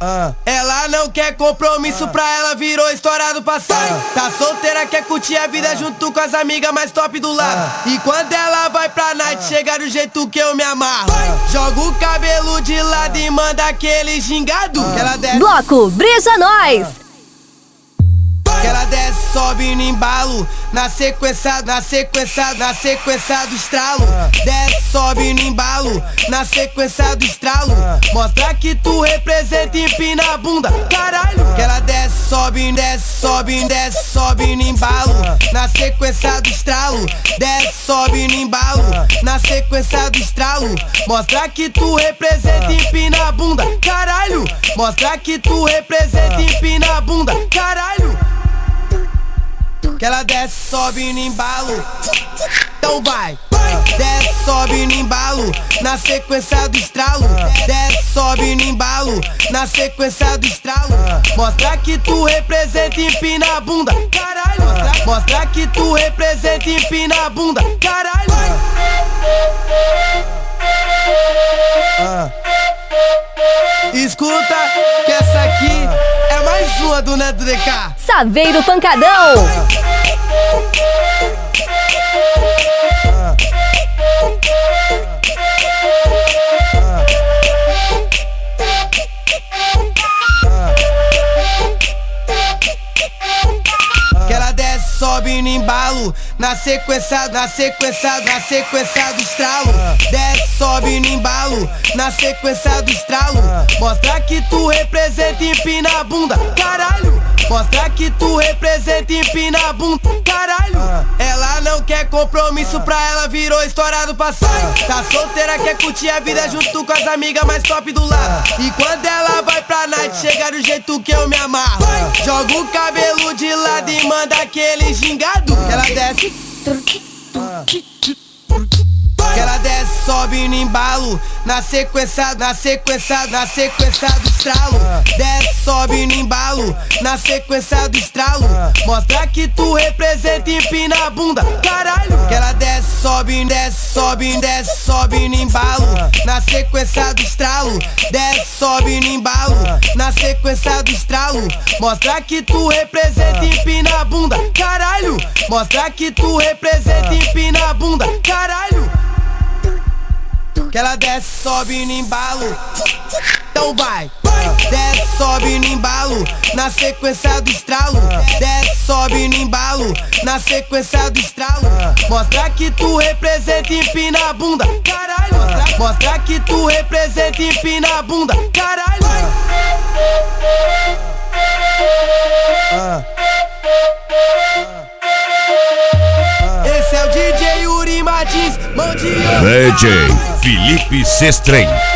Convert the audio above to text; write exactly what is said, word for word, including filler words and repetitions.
Uh. Ela não quer compromisso, uh. pra ela virou história do passado. uh. Tá solteira, quer curtir a vida uh. junto com as amigas mais top do lado. uh. E quando ela vai pra night, uh. chega do jeito que eu me amarro. uh. Joga o cabelo de lado uh. e manda aquele gingado. uh. Que ela desce. Bloco Brisa Nós. Que ela desce, sobe no embalo. Na sequência, na sequência, na sequência do estralo. Desce, sobe no embalo. Na sequência do estralo. Mostra que tu representa e empina a bunda. Caralho. Que ela desce, sobe, desce, sobe, desce, sobe no embalo. Na sequência do estralo. Desce, sobe no embalo. Na sequência do estralo. Mostra que tu representa e empina a bunda. Caralho. Mostra que tu representa e empina a bunda. Caralho. Que ela desce, sobe no embalo. Então vai. Desce, sobe no embalo. Na sequência do estralo. Desce, sobe no embalo. Na sequência do estralo. Mostra que tu representa e empina a bunda. Caralho. Mostra, mostra que tu representa e empina a bunda. Caralho. Escuta que essa aqui é mais uma do Neto D K. Saveiro Pancadão. Que ela desce, sobe no embalo. Na sequência, na sequência, na sequência do estralo. Desce, sobe no embalo. Na sequência do estralo. Mostra que tu representa e empina a bunda. Caralho. Mostra que tu representa e empina a bunda. Caralho. Ela não quer compromisso, pra ela virou história do passado. Tá solteira, quer curtir a vida junto com as amigas mais top do lado. E quando ela vai pra night, chega do jeito que eu me amarro. Joga o cabelo de lado e manda aquele gingado. Que ela desce. Que ela desce, sobe no embalo. Na sequência, na sequência, na sequência do estralo. Desce, sobe no embalo. Na sequência do estralo. Mostra que tu representa e empina a bunda. Caralho. Que ela desce, sobe, desce, sobe, desce, sobe no embalo. Na sequência do estralo. Desce, sobe no embalo. Na sequência do estralo. Mostra que tu representa e empina a bunda. Caralho. Mostra que tu representa e empina a bunda. Caralho. Que ela desce, sobe no embalo. Então vai. Desce, sobe no embalo. Na sequência do estralo. Desce, sobe no embalo. Na sequência do estralo. Mostra que tu representa e empina a bunda. Caralho. Mostra, mostra que tu representa e empina a bunda. Caralho. Esse é o D J Yuri Martins, mão de ouro. D J Felipe Sestrem.